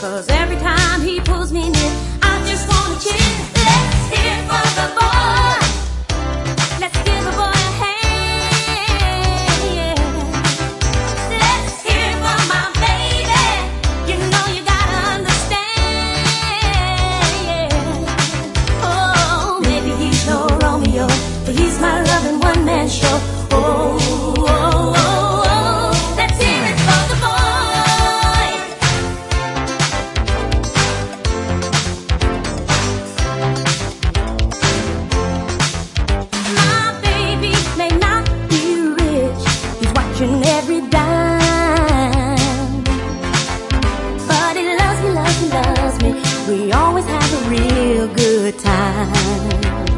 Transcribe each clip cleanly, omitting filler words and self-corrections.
'Cause every time he pulls me near, I just wanna cheer. Let's hear it for the boy. Let's give the boy a hand. Yeah. Let's hear it for my baby. You know you gotta understand. Yeah. Oh, maybe he's no Romeo, but he's my loving one-man show. Oh, oh, oh, oh. Let's hear it for the boy. My baby may not be rich, he's watching every dime, but he loves me, loves me, loves me. We always have a real good time.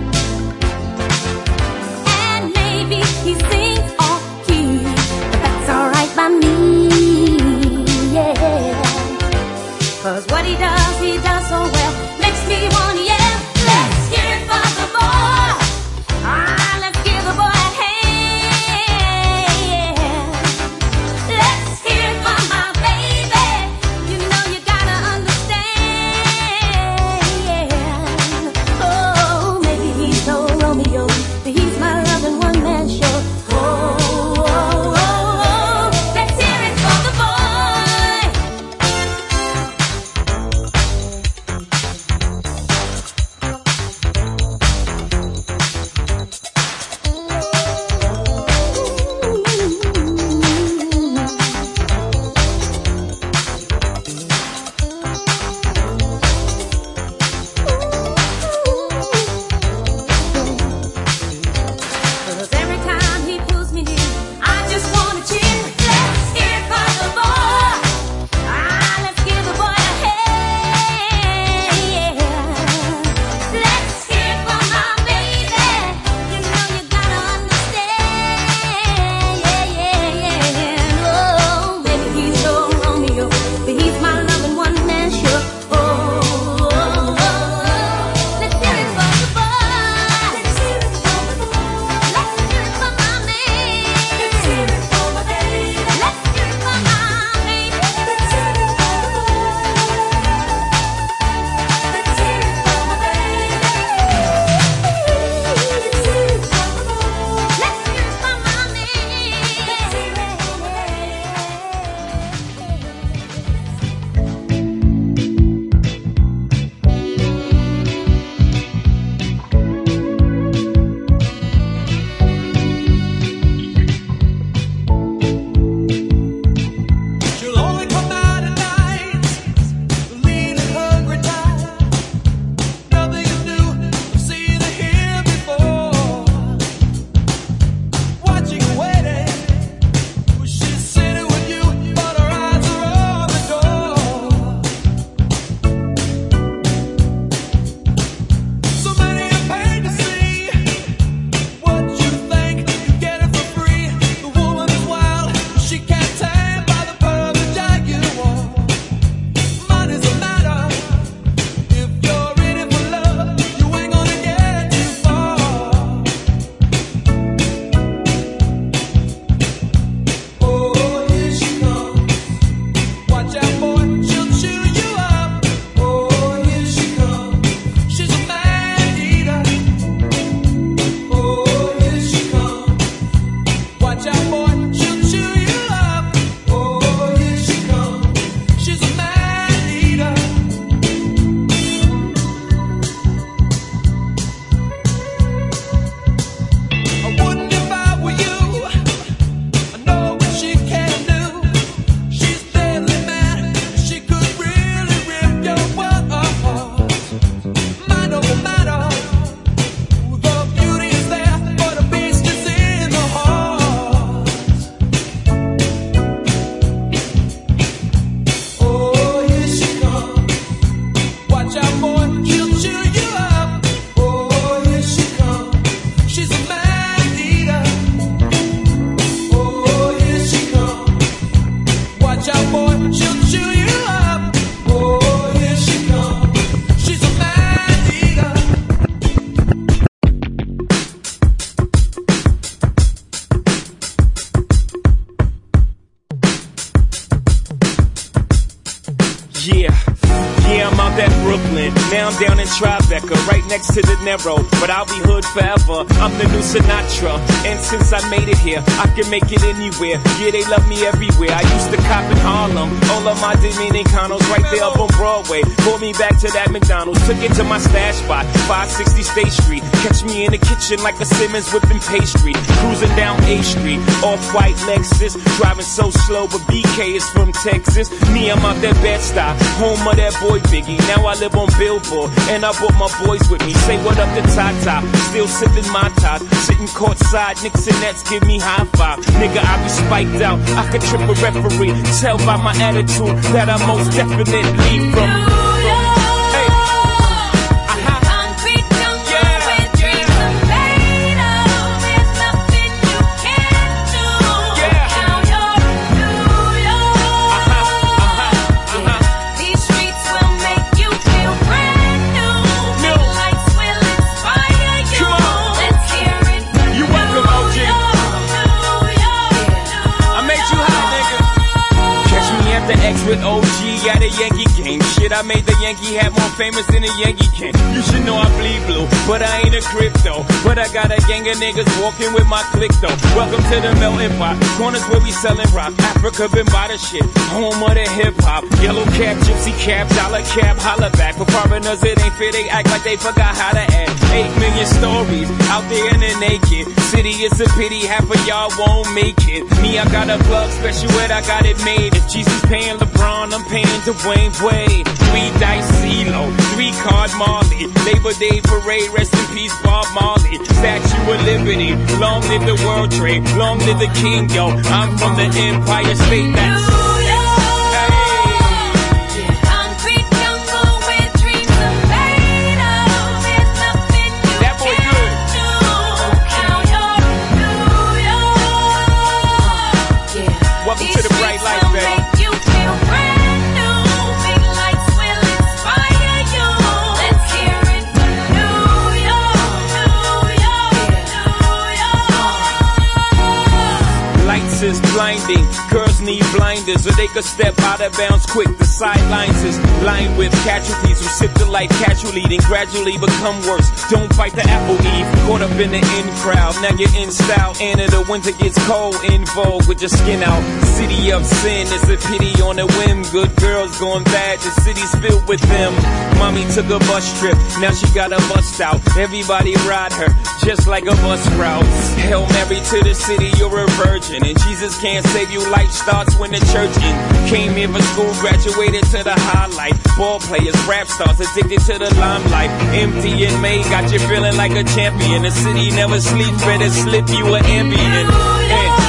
And maybe he sings off key, but that's alright by me, yeah. 'Cause what he does so well, makes me wanna yell. Let's hear it for the boy. Ah, let's give the boy a hand. Yeah. Let's hear it for my baby. You know you gotta understand. Yeah. Oh, maybe he's no Romeo, but he's my loving one-man show. Oh, oh, oh, oh. Let's hear it for the boy. Yeah, I'm out at Brooklyn. Now I'm down in Tribeca, right next to the Narrow. But I'll be hood forever. I'm the new Sinatra. And since I made it here, I can make it anywhere. Yeah, they love me everywhere. I used to cop in Harlem. All of my Dominicanos right there up on Broadway. Pulled me back to that McDonald's. Took it to my stash spot, 560 State Street. Catch me in the kitchen like a Simmons whipping pastry. Cruising down A Street, off-white Lexus. Driving so slow, but BK is from Texas. Me, I'm out that Bed-Stuy, home of that boy Biggie. Now I live on Billboard, and I brought my boys with me. Say what up to Tata, still sipping my top. Sitting courtside, Knicks and Nets give me high five. Nigga, I be spiked out, I could trip a referee. Tell by my attitude that I most definitely from. With OG at a Yankee game. Shit, I made the Yankee hat more famous than a Yankee can. You should know I bleed blue, but I ain't a crypto. But I got a gang of niggas walking with my click though. Welcome to the melting pot. Corners where we selling rock. Africa been by the shit. Home of the hip hop. Yellow cap, gypsy cap, dollar cap, holla back. For foreigners it ain't fair, they act like they forgot how to act. 8 million stories out there in the naked city. It's a pity half of y'all won't make it. Me, I got a plug special ed, I got it made. If Jesus paying LeBron, I'm paying Dwayne Wade. 3 dice CeeLo, 3 card Marley. Labor Day parade, rest in peace Bob Marley. Statue of Liberty, long live the World Trade, long live the King, yo. I'm from the Empire State, that's blinding. Girls need blinders so they could step out of bounds quick. The sidelines is lined with casualties who sip the life casually, then gradually become worse. Don't fight the apple eve, caught up in the in crowd. Now you're in style, and in the winter gets cold. In vogue with your skin out. City of sin, it's a pity on a whim. Good girls going bad, the city's filled with them. Mommy took a bus trip, now she got a bust out. Everybody ride her, just like a bus route. Hail Mary to the city, you're a virgin, and Jesus can't save you. Life starts when the church in. Came here for school, graduated to the highlight. Ball players, rap stars, addicted to the limelight. Empty in May, got you feeling like a champion. The city never sleeps, better slip you an ambient.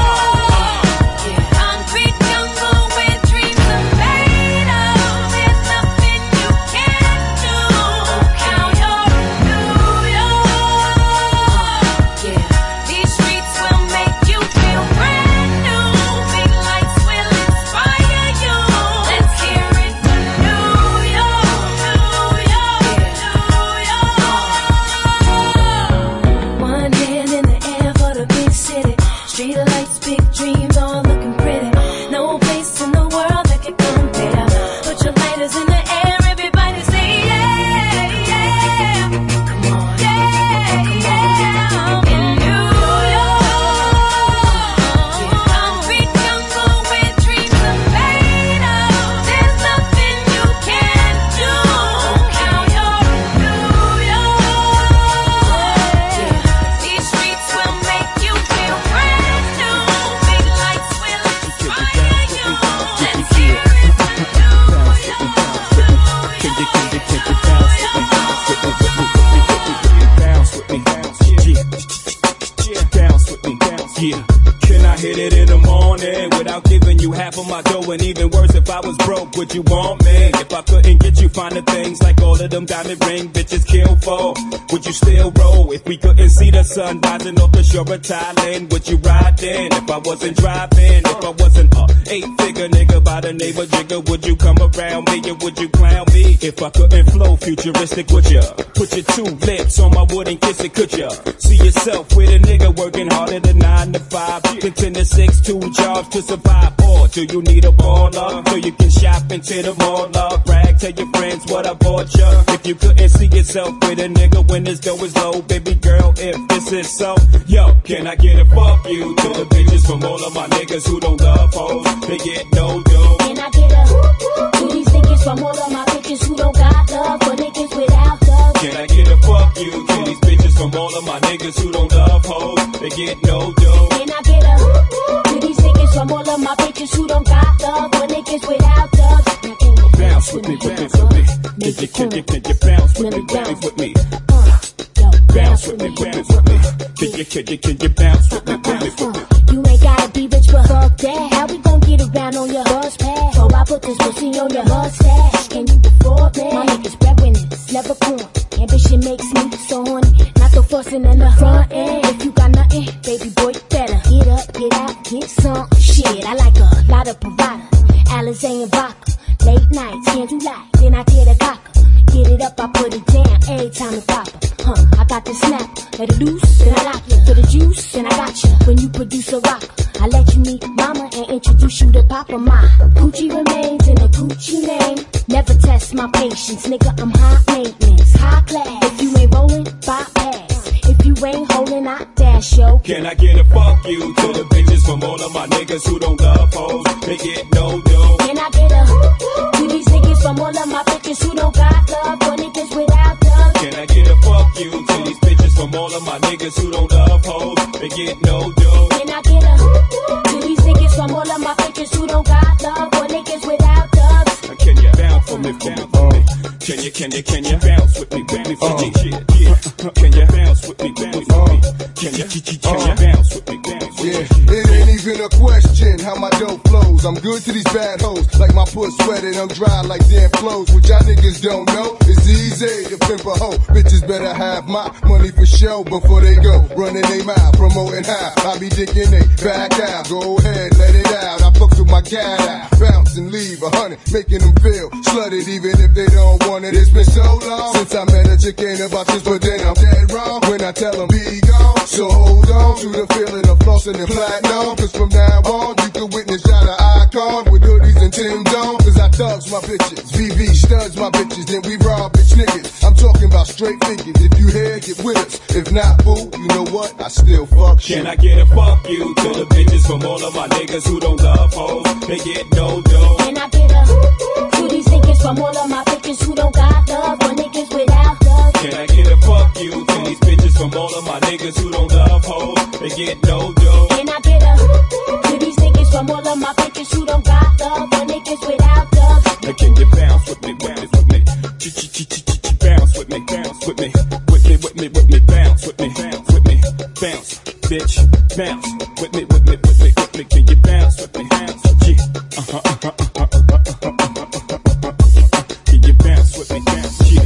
Would you want me? If I couldn't get you finer things like all of them diamond ring bitches kill for? Would you still roll? If we couldn't see the sun rising off the shore of Thailand, would you ride then? If I wasn't driving, if I wasn't a 8-figure nigga by the name of Jigger, would you come around me or would you clown me? If I couldn't flow futuristic, would ya? Put your 2 lips on my wood and kiss it, could ya? See yourself with a nigga working harder than 9 to 5, contend to 6, 2 jobs to survive, or do you need a baller so you can shop shopping to the mall, log brag. Tell your friends what I bought ya. If you couldn't see yourself with a nigga when this dough is low, baby girl, if this is so, yo, can I get a fuck you to the bitches from all of my niggas who don't love hoes? They get no dough. Can I get a to these niggas from all of my bitches who don't got love for niggas without love? Can I get a fuck you to these bitches from all of my niggas who don't love hoes? They get no dough. Can I get a to these niggas from all of my bitches who don't got love for niggas without love? Bounce with me, bounce with me. Can you bounce with me, bounce with me? Bounce with me, bounce with me. Can you bounce with me, bounce with me? You ain't gotta be rich, but fuck that. How we gon' get around on your bus pass? So I put this pussy on your mustache. Can you afford that? My niggas breadwinners, never corn. Ambition makes me so horny. Not the fussing in the front end. If you got nothing, baby boy, you better get up, get out, get some shit. I like a lot of provider. Alizé and vodka. Late nights, candlelight, then I get a cocker. Get it up, I put it down, every time it pop up. I got the snap, let it loose, then I lock you. For the juice, and I got you. When you produce a rocker, I let you meet mama and introduce you to papa. My Gucci remains in a Gucci name. Never test my patience, nigga, I'm high maintenance, high class. If you ain't rolling, bypass. If you ain't holding, I dash, yo. Can I get a fuck you to the bitches from all of my niggas who don't love hoes? They get no dough. Can I get a to these niggas from all of my bitches who don't got love for niggas without love? Can I get a fuck you to these bitches from all of my niggas who don't love hoes? They get no dough. Can I get a to these niggas from all of my bitches who don't got love for niggas without love? Can you bounce for me, bounce for me? Can you bounce with me, bounce with me? Yeah. Can you bounce with me, bounce with me? Can you bounce with me, bounce with me? Yeah, it ain't even a question how my dope flows. I'm good to these bad hoes, like my puss sweated, I'm dry like damn clothes. What y'all niggas don't know, it's easy to pimp a hoe. Bitches better have my money for show before they go. Running they mouth, promoting how I be dicking they back out. Go ahead, let it out. I fucks with my cat out, bounce and leave 100, making them feel slutted even if they don't want it. It's been so long since I met a chick, ain't about this, but then I'm dead wrong when I tell them be gone. So hold on to the feeling of flossing and platinum, cause from now on you can witness y'all the icon with hoodies and Tim's on. Cause I thugs my bitches, VV studs my bitches, then we rob bitch niggas. I'm talking about straight figures. If you here, get with us. If not, boo, you know what? I still fuck you. Can I get a fuck you to the bitches from all of my niggas who don't love hoes? They get no dough. Can I get a to these niggas from all of my bitches who don't got love for niggas without love? Can I get a fuck you to these bitches from all of my niggas who don't love hoes? They get no dough. Can I get a to these niggas from all of my bitches who don't got love for niggas without love? Now can you bounce with me, bounce with me? Bounce with me, bounce with me, with me, bounce with me, bounce with me, bounce, bitch, bounce with me, with me. Can you bounce with me, bounce with you? Can you bounce with me, bounce with you?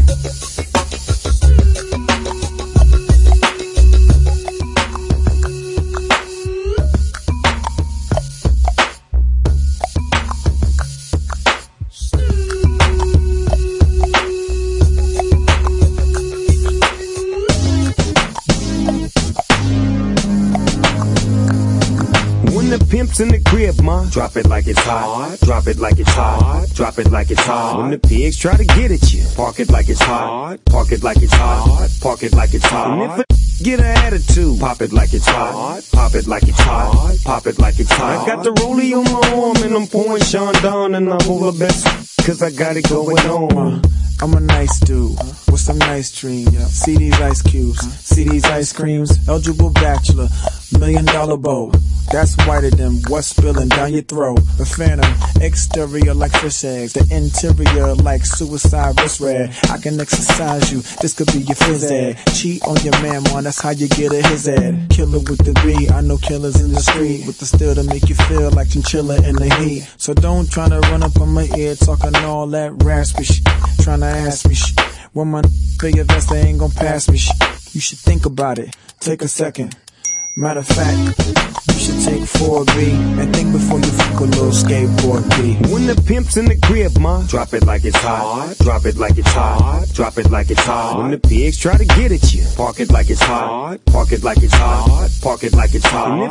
Pimps in the crib, ma. Drop it like it's hot. Drop it like it's hot. Drop it like it's hot. When the pigs try to get at you, park it like it's hot. Park it like it's hot. Park it like it's hot. And if a get an attitude, pop it like it's hot. Pop it like it's hot. Pop it like it's hot. I got the rollie on my arm and I'm pouring Sean down and I'm over best cause I got it going on. I'm a nice dude with some nice dreams. See these ice cubes, see these ice creams. Eligible bachelor, $1 million bow. That's whiter than what's spilling down your throat. A phantom, exterior like fish eggs, the interior like suicide wrist red. I can exercise you, this could be your phys ed. Cheat on your man, man, that's how you get a his ed. Killer with the B, I know killers in the street with the steel to make you feel like chinchilla in the heat. So don't try to run up on my ear talking all that raspy shit. Trying to ask me shit. When my pay your vest, they ain't gon' pass me shit. You should think about it, take a second. Matter of fact, you should take 4B and think before you fuck a little skateboard B. When the pimp's in the crib, ma, drop it like it's hot. Drop it like it's hot. Drop it like it's hot. When the pigs try to get at you, park it like it's hot. Park it like it's hot. Park it like it's hot. And if a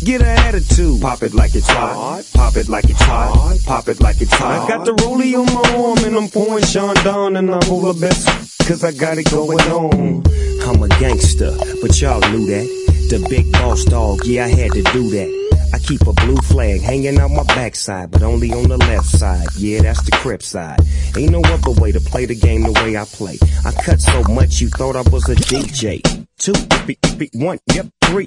get an attitude. Pop it like it's hot. Pop it like it's hot. Pop it like it's hot. I got the rollie on my arm and I'm pouring Sean down and I'm all the best. Cause I got it going on. I'm a gangster, but y'all knew that. The big boss dog, yeah, I had to do that. I keep a blue flag hanging out my backside, but only on the left side. Yeah, that's the Crip side. Ain't no other way to play the game the way I play. I cut so much you thought I was a DJ. 2, 1, yep, 3.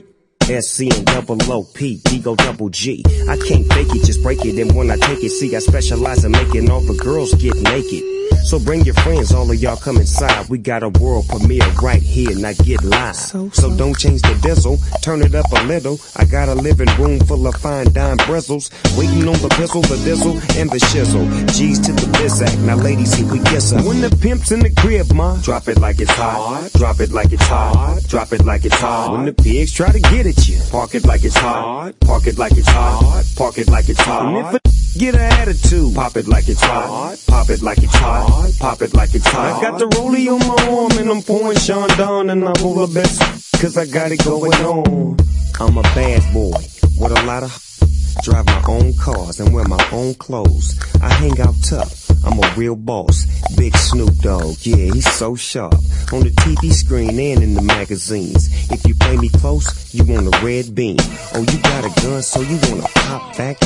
SCN-double-O-P, D-go-double-G. I can't fake it, just break it. And when I take it, see, I specialize in making all the girls get naked. So bring your friends, all of y'all come inside. We got a world premiere right here, now get live. So don't change the diesel, turn it up a little. I got a living room full of fine dime bristles, waiting on the pistol, the diesel, and the shizzle. G's to the Bizak, now ladies, here we kiss her. When the pimp's in the crib, ma, drop it like it's hot. Drop it like it's hot. Drop it like it's hot. When the pigs try to get at you, park it like it's hot. Park it like it's hot. Park it like it's hot. And if a get an attitude, pop it like it's hot. Pop it like it's hot. Pop it like it's hot. I got the rollie on my arm and I'm pouring Sean down and I'm all the best. Cause I got it going on. I'm a bad boy with a lot of drive my own cars and wear my own clothes. I hang out tough. I'm a real boss. Big Snoop Dogg, yeah, he's so sharp. On the TV screen and in the magazines. If you play me close, you want a red beam. Oh, you got a gun, so you wanna pop back?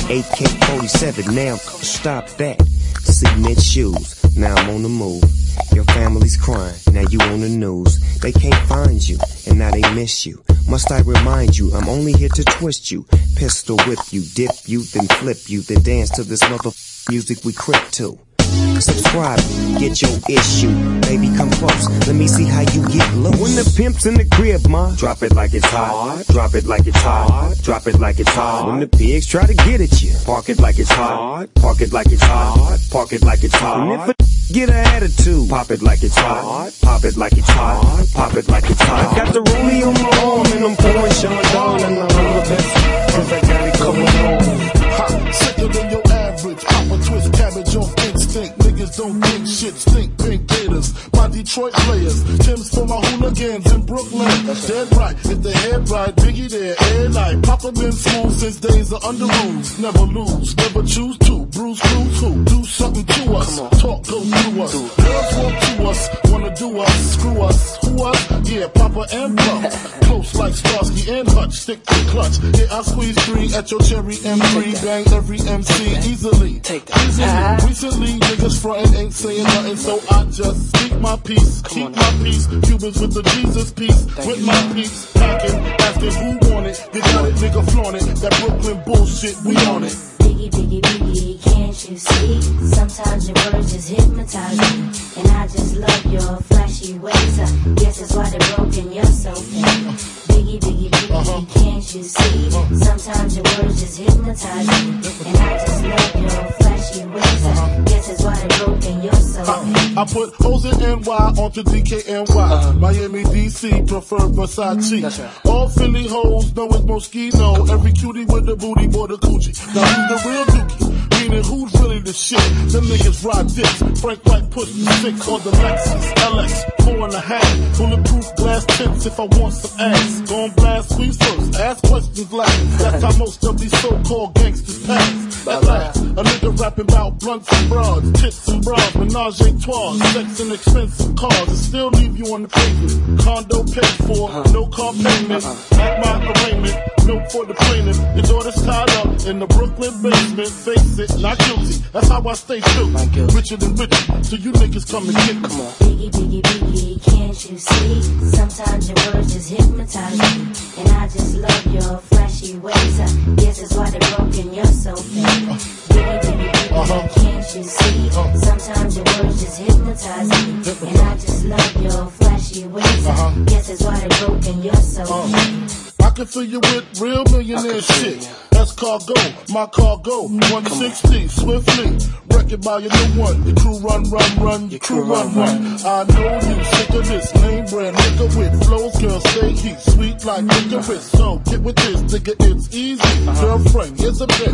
AK-47, now stop that. Cement shoes, now I'm on the move. Your family's crying, now you on the news. They can't find you, and now they miss you. Must I remind you, I'm only here to twist you. Pistol whip you, dip you, then flip you, then dance to this mother music we crip to. Subscribe, get your issue. Baby, come close, let me see how you get loose. When the pimp's in the crib, ma, drop it like it's hot. Drop it like it's hot. Drop it like it's hot. When the pigs try to get at you, park it like it's hot. Park it like it's hot. Park it like it's hot. And if a get an attitude, pop it like it's hot. Pop it like it's hot. Pop it like it's hot. I got the rollie on my arm and I'm pouring Sean down and I'm all the best. Cause I got it going on. Hot, sicker than your average. Pop a twist cabbage on instinct. Niggas don't think shit, stink pink gators. My Detroit players, Tim's for my hooligans in Brooklyn. Dead right, if the head right, Biggie there, every night. Papa been smooth since days of under rules. Never lose, never choose to. Bruce Cruz who do something to us. Talk goes through us. Girls want to us, wanna do us, screw us. Who us? Yeah, Papa and Pump. Close like Starsky and Hutch, stick to clutch. Yeah, I squeeze 3 at your cherry M3. Bang every MC easily. Easily. Recently, niggas frontin' ain't saying nothing, so I just speak my peace, keep my peace. Cubans with the Jesus peace, with my peace. Packing, asking who want it. You got it, nigga, flaunt it. That Brooklyn bullshit, we on it. Biggie, biggie, biggie, can't you see? Sometimes your words just hypnotize me. And I just love your flashy ways. Guess that's why they're broken, you're so fake. Biggie, biggie, biggie, can't you see? Sometimes your words just hypnotize me. And I just love your flashy ways. Guess that's why they're broken, you're so fake. I put hoes in NY onto DKNY. Miami, DC, prefer Versace. Right. All Philly hoes know it's Moschino. Every cutie with the booty, boy, the coochie. Now who's the real dookie? Meaning who's really the shit? Them niggas ride dicks. Frank White push the 6 on the Lexus LX 4.5. Bulletproof glass tips if I want some ass. Gon' blast, squeeze first, ask questions last. That's how most of these so-called gangsters pass. At last, a nigga rapping about blunts and broads, tits and bras, menage a trois, sex and expensive cars, and still leave you on the pavement. Condo paid for, no car payment. Like my arraignment, note for the plaintiff. Your daughter's tied up in the Brooklyn basement. Face it, not guilty. That's how I stay true. Richer than richer, so you niggas come and get me. Biggie, biggie, biggie, can't you see? Sometimes your words just hypnotize me. And I just love your flashy ways. Guess that's why they're broken, you're so fake. Biggie, biggie, biggie, can't you see? Sometimes your words just hypnotize me. And I just love your flashy ways. Guess that's why they're broken, you're so fake. I can fill you with real millionaire shit. That's cargo, my cargo, 160, swiftly. Wreck it by your new one. Your crew run, your crew run. I know you sick of this name brand nigga with flows, girl, say he's sweet like licorice. So get with this, nigga, it's easy. Girlfriend, here's a bit.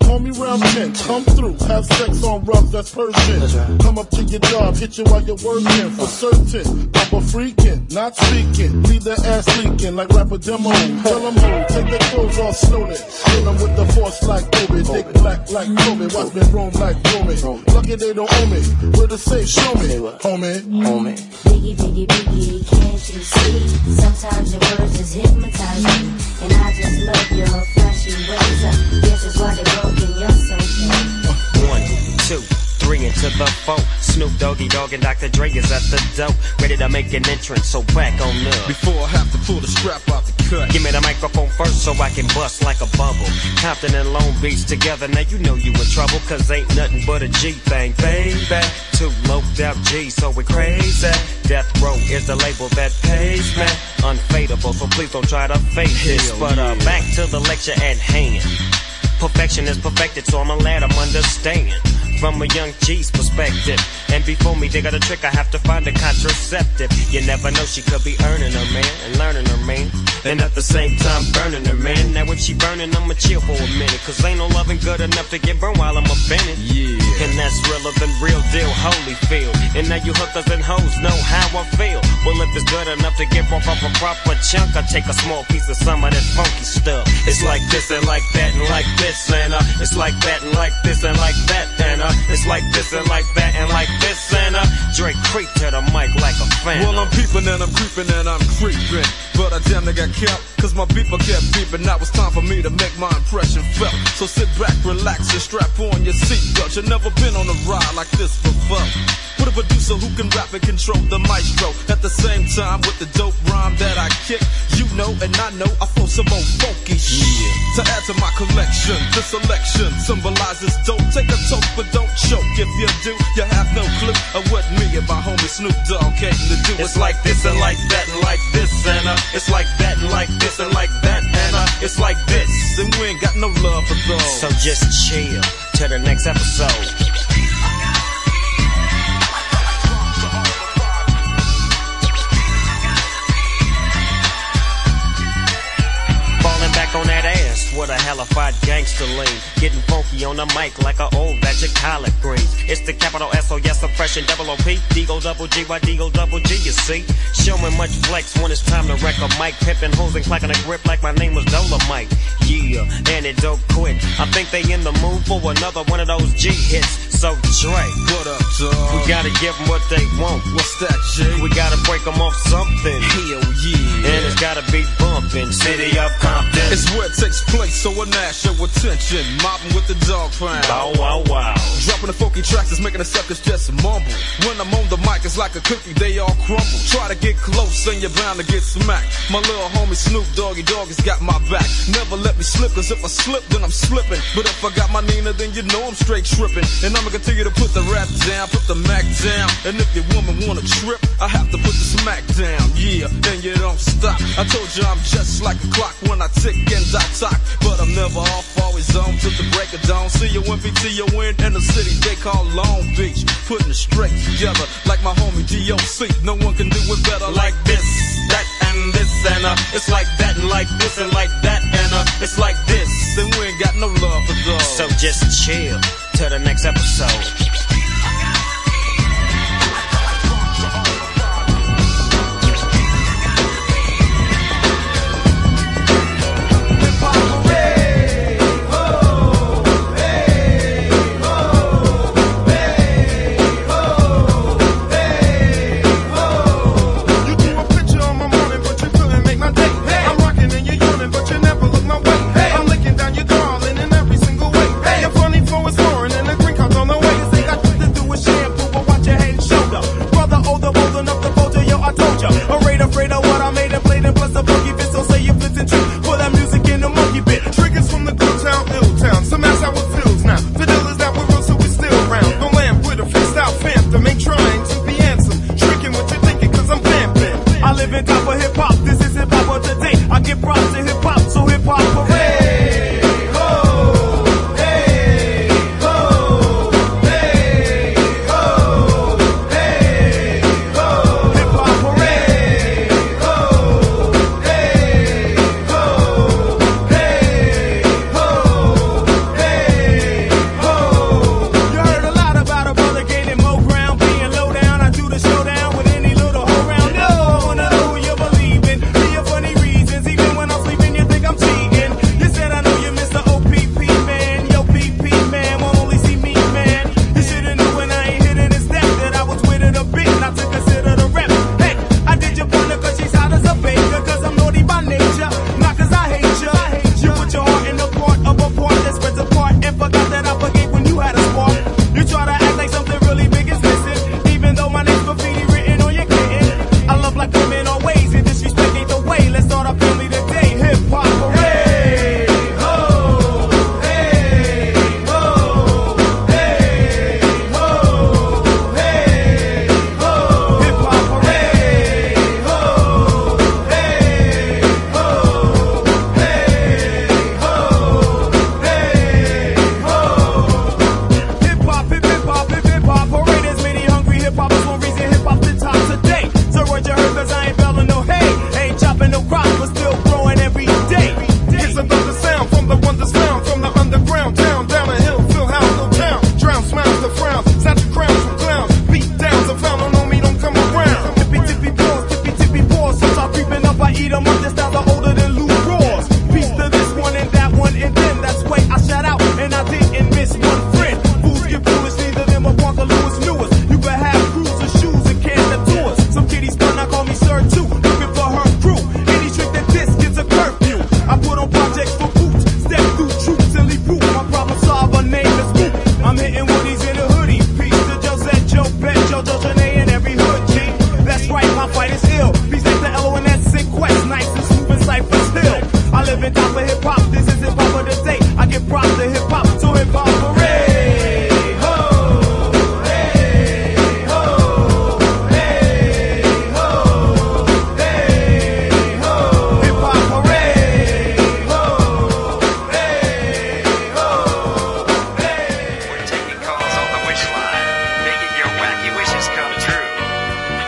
call me round 10. Come through, have sex on rough, that's Persian. Right. Come up to your job, hit you while you're working. For certain, Papa freaking, not speaking. Leave that ass leaking like rapper demo. Tell them ho, take their clothes off slowly. Kill them with the force like Kobe. Dick black like Kobe. Watch me roam like Romy. Lucky they don't owe me. Where to say, show me, homie. Biggie, biggie, biggie, can't you see? Sometimes your words just hypnotize me. And I just love your flashy ways. This is why they're broken, you're so gay. 1, 2, 3 into the 4. Snoop Doggy Dogg and Dr. Dre is at the door, ready to make an entrance, so back on up. Before I have to pull the strap out the cut, give me the microphone first so I can bust like a bubble. Compton and Long Beach together, now you know you in trouble, cause ain't nothing but a G thing, baby. 2 loped out G's, so we crazy. Death Row is the label that pays me. Unfadable, so please don't try to fake this. But back to the lecture at hand. Perfection is perfected, so I'ma let them understand from a young G's perspective. And before me dig out a trick, I have to find a contraceptive. You never know, she could be earning her man and learning her man, and at the same time burning her man. Now if she burning, I'ma chill for a minute, cause ain't no loving good enough to get burned while I'm offended. Yeah. And that's realer than real deal, Holyfield. And now you hookers and hoes know how I feel. Well, if it's good enough to get off a proper chunk, I take a small piece of some of that funky stuff. It's like this and like that and like this, and it's like that and like this and like that, and it's like this and like that and like this, and Drake creep to the mic like a fan. Well, I'm peeping and I'm creeping and I'm creeping, but I damn near got killed, cause my beeper kept beeping. Now it's time for me to make my impression felt. So sit back, relax, and strap on your seatbelt. You've never been on a ride like this before. With a producer who can rap and control the maestro. At the same time, with the dope rhyme that I kick, you know and I know I flow some more funky shit. To add to my collection, this selection symbolizes dope. Take a toke, but don't choke. If you do, you have no clue of what me and my homie Snoop Dogg came to do. It's like this and like that and like this, and it's like that and like this and like that, and it's like this, and we ain't got no love for those. So just chill till the next episode. On that ass with a hellified gangster lean, getting funky on the mic like an old batch of collard greens. It's the capital S, oh yes, I'm fresh and double OP. D-O double G, why D-O double G, you see? Showing much flex when it's time to wreck a mic. Pimping hoes and clacking a grip like my name was Dolomite. Yeah, and it don't quit. I think they in the mood for another one of those G hits. So Dre, what up, dog? We gotta give them what they want. What's that, G? We gotta break them off something. Hell yeah. And it's gotta be bumping. City of Compton. It's where it takes place, so I national attention. Mobbing with the dog pound. Bow wow wow. Dropping the funky tracks is making the suckers just mumble. When I'm on the mic, it's like a cookie, they all crumble. Try to get close and you're bound to get smacked. My little homie Snoop Doggy Dogg has got my back. Never let me slip, cause if I slip, then I'm slipping. But if I got my Nina, then you know I'm straight tripping. And I'ma continue to put the rap down, put the Mac down. And if your woman wanna trip, I have to put the smack down. Yeah, and you don't stop. I told you I'm just like a clock when I tick and I talk. But I'm never off, always on till the break of dawn. See you when PTON in the city they call Long Beach. Putting it straight together like my homie DOC. No one can do it better like this, that, and this, and it's like that and like this and like that, and it's like this, and we ain't got no love for those. So just chill till the next episode.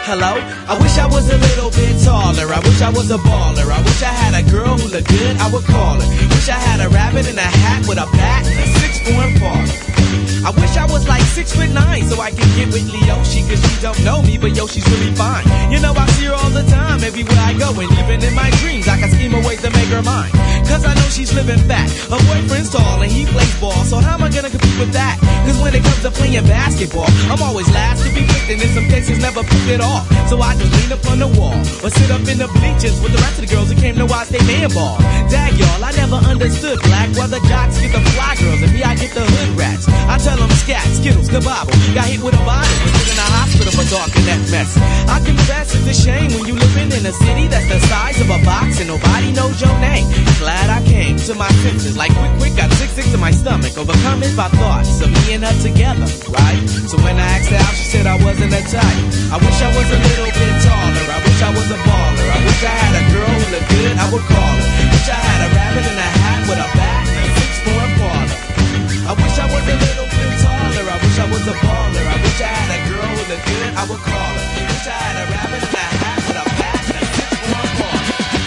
Hello? I wish I was a little bit taller. I wish I was a baller. I wish I had a girl who looked good, I would call her. Wish I had a rabbit in a hat with a bat and a 6'4" baller. I wish I was like 6'9" so I could get with Leoshi, cause she don't know me, but yo, she's really fine. You know I see her all the time, everywhere I go, and living in my dreams, I can scheme a ways to make her mine. Cause I know she's living fat, her boyfriend's tall and he plays ball, so how am I gonna compete with that? Cause when it comes to playing basketball, I'm always last to be picked, and in some cases never picked it off. So I just lean up on the wall, or sit up in the bleachers with the rest of the girls who came to watch they man ball. Dag y'all, I never understood black, why the jocks get the fly girls, and me I get the hood rats. I tell them scat, skittles, kabobble. Got hit with a bottle, was put in a hospital for darking that mess. I confess it's a shame when you living in a city that's the size of a box and nobody knows your name. Glad I came to my senses, like quick, got sick to my stomach, overcome it by thoughts of me and her together, right? So when I asked her out, she said I wasn't a type. I wish I was a little bit taller, I wish I was a baller. I wish I had a girl who looked good, I would call her. Wish I had a rabbit in a hat with a bat and a 6'4" baller. I wish I was a little bit taller, I wish I was a baller. I wish I had a girl who looked good, I would call her. Wish I had a rabbit in a hat with a bat and a 6'4" baller.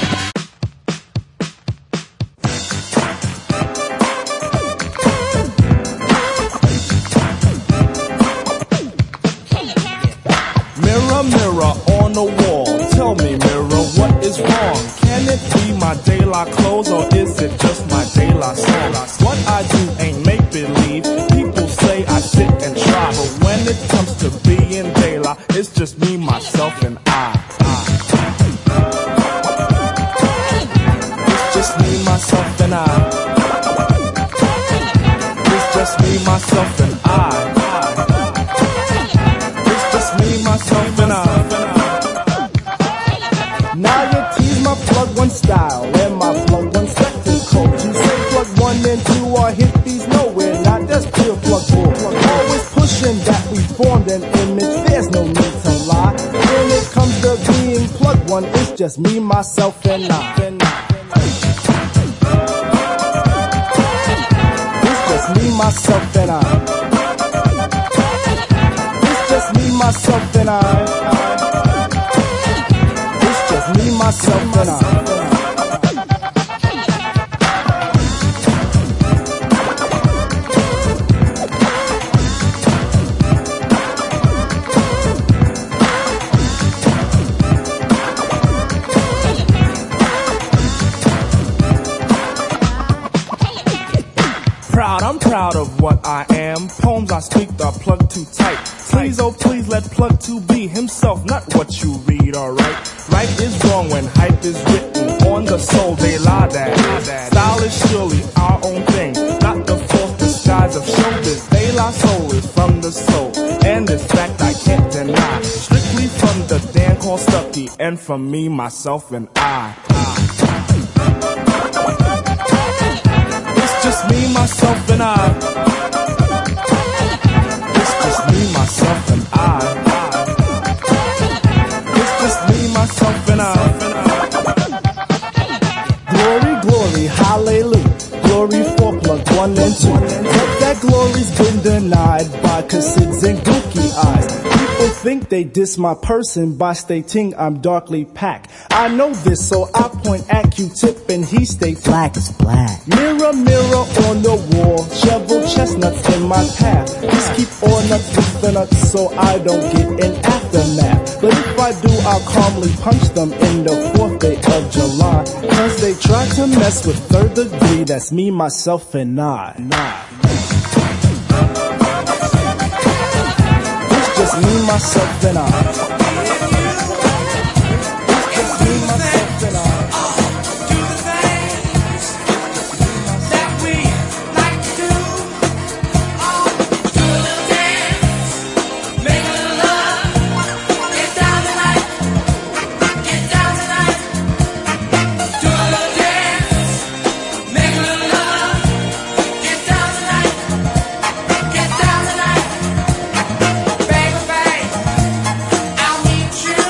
Mirror, mirror on the wall, tell me, mirror, what is wrong? Can it be my De La clothes, or is it just my De La song? What I do ain't make-believe. People say I sit and try, but when it comes to being De La, it's just me, myself, and I. It's just me, myself, and I. It's just me, myself, and I. Me, myself, and I. Now you tease my plug one style and my plug one spectacle. You say plug 1 and 2 are hippies, nowhere, not that's pure plug bull. Always pushing that we formed an image, there's no need to lie. When it comes to being plug 1, it's just me, myself, and I. It's just me, myself, and I. Me, myself, and I. It's just me, myself, and I. I'm proud of what I am. Poems I speak are plugged too tight. Please, oh please, let plug 2 be himself, not what you read, alright? Right is wrong when hype is written on the soul, they lie that. Style is surely our own thing, not the false disguise of showbiz. De La soul is from the soul, and this fact I can't deny. Strictly from the Dan called Stucky, and from me, myself, and I. It's just me, myself, and I. It's just me, myself, and I. It's just me, myself, and I. Glory, glory, hallelujah. Glory for plug 1 and 2. But that glory's been denied by cassids and gookie eyes. People think they diss my person by stating I'm darkly packed. I know this, so I point at Q-tip and he states black is black. Mirror, mirror on the wall, shovel chestnuts in my path. Just keep all nuts with the nuts so I don't get an aftermath. But if I do, I'll calmly punch them in the 4th day of July. Cause they try to mess with 3rd degree, that's me, myself, and I. It's just me, myself, and I. Baby, I'll meet you.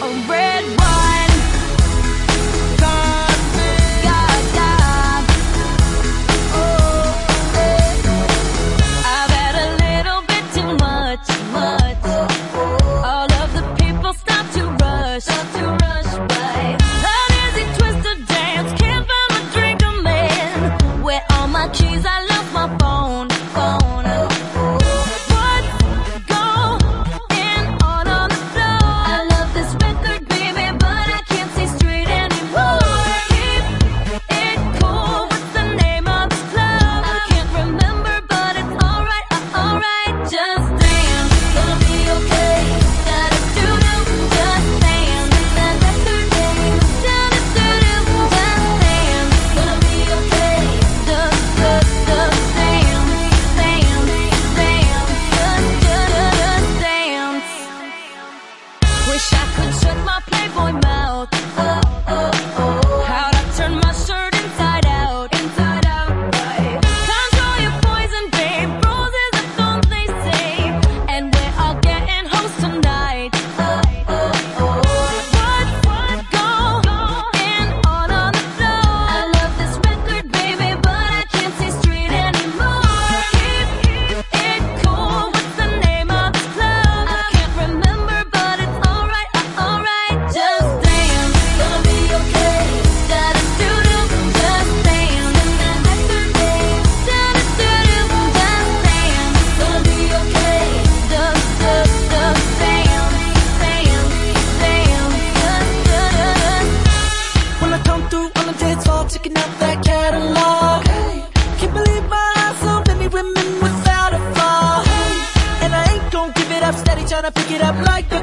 a red wine. God, God. Oh, I've had a little bit too much. All of the people stop to rush by. An easy twist to dance, can't find my drink, I'm in. Where all my keys, I left my phone. What's going on the floor? I love this record, baby, but I can't see straight anymore. Keep it cool, what's the name of this club? I can't remember, but it's alright, alright. Just dance, gonna be okay. Da-da-doo-doo, just dance. That record name, da-da-doo-doo, just dance. Gonna be okay. Just dance, just dance. Wish I could shut my Playboy mouth. How'd I turn my shirt inside out? Right. Control your poison, babe. Roses are thorns, they say, and we're all getting hoes tonight. What's going on the floor? I love this record, baby, but I can't see straight anymore. Keep it cool. What's the name of this club? I can't remember, but it's alright, alright. Just dance, gonna be okay. Da-da-doo-doo, just dance. That record name, da-da-doo-doo, just dance. Gonna be okay. Just dance, When I come through on the dance floor, checking out that catalog. Can't believe my eyes, so many women without a flaw. And I ain't gon' give it up, steady tryna pick it up like a